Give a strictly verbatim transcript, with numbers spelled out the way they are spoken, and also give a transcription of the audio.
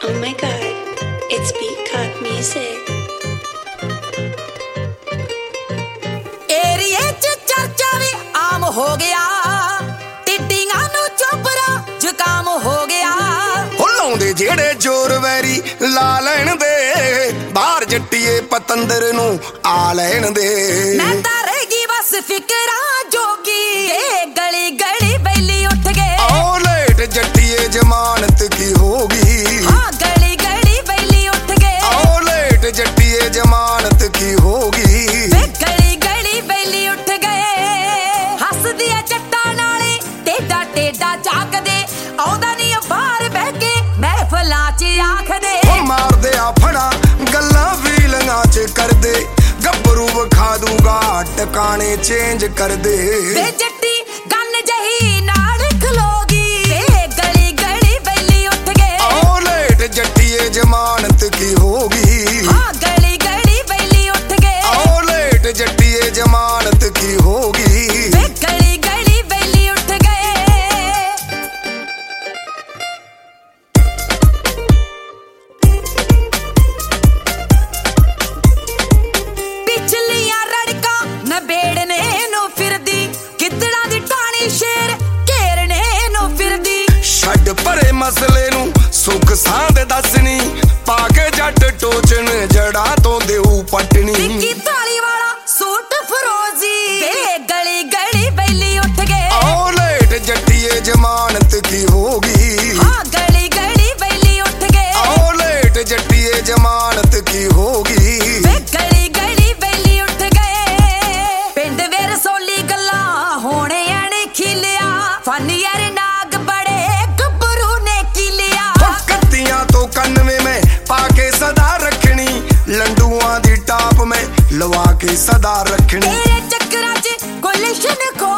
Oh my god, it's Peacock Music. ਏਰੀਏ ਚ ਚਰਚਾ ਵੀ ਆਮ ਹੋ ਗਿਆ, ਟਿੱਡੀਆਂ ਨੂੰ ਚੋਪਰਾ ਜ਼ੁਕਾਮ ਹੋ ਗਿਆ। ਹੋ ਲਾਉਂਦੇ ਜਿਹੜੇ ਜ਼ੋਰ ਵੈਰੀ ਲਾ ਲੈਣ ਦੇ, ਬਾਹਰ ਜੱਟੀਏ ਪਤੰਦਰ ਨੂੰ ਆ ਲੈਣ ਦੇ। ਮੈਂ ਤਾਂ ਰਹਿ ਗਈ ਬਸ ਫਿਕਰਾਂ ਜੋਗੀ, ਏ ਗਲੀ ਗਲੀ ਬੈਲੀ ਉੱਠ ਗਏ। ਆਓ ਲੇਟ ਜੱਟੀਏ ਜ਼ਮਾਨਤ ਕੀ ਹੋਗੀ, ਹਾਂ ਗਲੀ ਗਲੀ ਬੈਲੀ ਉੱਠ ਗਏ। ਆਓ ਲੇਟ ਜੱਟੀਏ ਜ਼ਮਾਨਤ ਕੀ ਹੋਗੀ, ਵੇ ਗਲੀ ਗਲੀ ਬੈਲੀ ਉੱਠ ਗਏ। ਹੱਸਦੀਆਂ ਜੱਟਾਂ ਨਾਲੇ ਟੇਡਾ ਟੇਡਾ ਝਾਕਦੇ, ਆਉਂਦਾ ਨਹੀਂ ਬਾਹਰ ਬਹਿ ਕੇ ਮਹਿਫਲਾਂ ਚ ਆਖਦੇ। ਉਹ ਮਾਰਦੇ ਆ ਫੜਾ ਗੱਲਾਂ ਫੀਲਿੰਗਾਂ ਚ ਕਰਦੇ, ਗੱਭਰੂ ਵਿਖਾ ਦੂਗਾ ਟਿਕਾਣੇ ਚੇਂਜ ਕਰਦੇ। ਵੇ ਜੱਟੀ ਗੰਨ ਜਹੀ ਨਾਲ ਖਲੋਗੀ, ਵੇ ਗਲੀ ਗਲੀ ਬੈਲੀ ਉੱਠ ਗਏ। ਆਓ ਲੇਟ ਜੱਟੀਏ ਜ਼ਮਾਨਤ ਕੀ ਹੋਗੀ, ਹਾਂ ਗਲੀ ਗਲੀ ਬੈਲੀ ਉੱਠ ਗਏ। ਆਓ ਲੇਟ ਜੱਟੀਏ ਜ਼ਮਾਨਤ ਕੀ ਹੋਗੀ, ਵੇ ਗਲੀ ਗਲੀ ਬੈਲੀ ਉੱਠ ਗਏ। ਪਿਛਲੀਆਂ ਰੜਕਾਂ ਨਬੇੜਨੇ ਨੂੰ ਫਿਰਦੀ, ਗਿੱਦੜਾਂ ਦੀ ਢਾਣੀ ਸ਼ੇਰ ਘੇਰਨੇ ਨੂੰ ਫਿਰਦੀ। ਛੱਡ ਪਰੇ ਮਸਲੇ ਨੂੰ ਸੁੱਖ ਸਾਂਦ ਦੱਸਣੀ, ਪਾ ਕੇ ਜੱਟ ਟੋਚਣ ਜੜਾ ਤੋਂ ਦੇਊ ਪਟਣੀ। ਵਿੱਕੀ ਥਾਲੀ ਵਾਲਾ ਸੂਟ ਫਰੋਜ਼ੀ, ਵੇ ਗਲੀ ਗਲੀ ਬੈਲੀ ਉੱਠ ਗਏ। ਆਓ ਲੇਟ ਜੱਟੀਏ ਜ਼ਮਾਨਤ ਕੀ ਹੋਗੀ, ਹਾਂ ਗਲੀ ਗਲੀ ਬੈਲੀ ਉੱਠ ਗਏ। ਆਓ ਲੇਟ ਜੱਟੀਏ ਜ਼ਮਾਨਤ ਕੀ ਹੋਗੀ, ਵੇ ਗਲੀ ਗਲੀ ਬੈਲੀ ਉੱਠ ਗਏ। ਪਿੰਡ ਵੇ ਰਸੋਲੀ ਗੱਲਾਂ ਹੋਣੇ ਐਣੇ ਖਿਲਿਆ, ਫਨ ਯਾਰ ਨਾਗ ਬੜੇ ਗੱਭਰੂ ਨੇ ਕੀਲਿਆ। ਕੱਤੀਆਂ ਤੋਂ ਕੰਨਵੇਂ ਮੈਂ ਪਾ ਕੇ ਸਦਾ ਰੱਖਣੀ, ਲੰਡੂਆਂ ਦੀ ਟਾਪ ਮੈਂ ਲਵਾ ਕੇ ਸਦਾ ਰੱਖਣੀ। ਤੇਰੇ ਚੱਕਰਾਂ ਚ ਗੁਲਸ਼ਨ ਖੋ